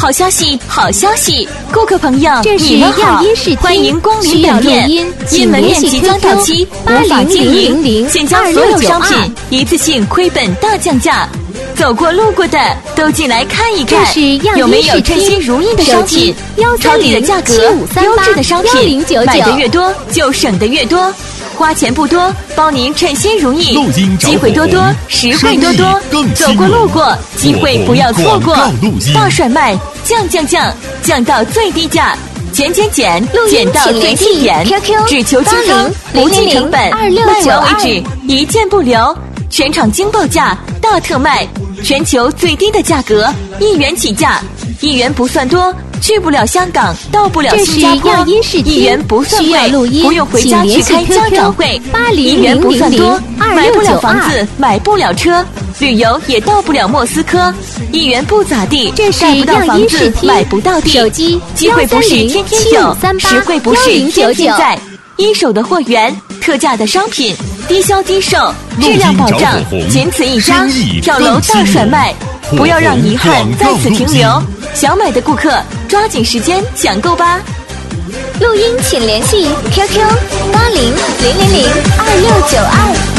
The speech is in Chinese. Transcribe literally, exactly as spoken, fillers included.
好消息，好消息！顾客朋友， 这是你们好， 样音视听， 欢迎光临本店。因门面即将到期，无法经营，现将所有商品一次性亏本大降价。走过路过的都进来看一看，有没有称心如意的商品？超低的价格，优质的商品，买的越多就省的越多。花钱不多，包您称心如意，机会多多，实惠多多，走过路过，机会不要错过。大甩卖，降降降，降到最低价，减减减，减到最低点，只求均衡，不计成本，卖完为止，一件不留。全场惊爆价，大特卖，全球最低的价格，一元起价，一元不算多。去不了香港，到不了新加坡，一元不算贵，不用回家去开家长会。一元不算多，买不了房子，买不了车，旅游也到不了莫斯科。一元不咋地，盖不到房子，买不到地。 手机机会不是天天有，实惠不是天天在。一手的货源，特价的商品，低销低售，质量保障，仅此一家，跳楼大甩卖，不要让遗憾在此停留。想买的顾客，抓紧时间抢购吧！ 录音请联系 Q Q 八零零零零二六九二。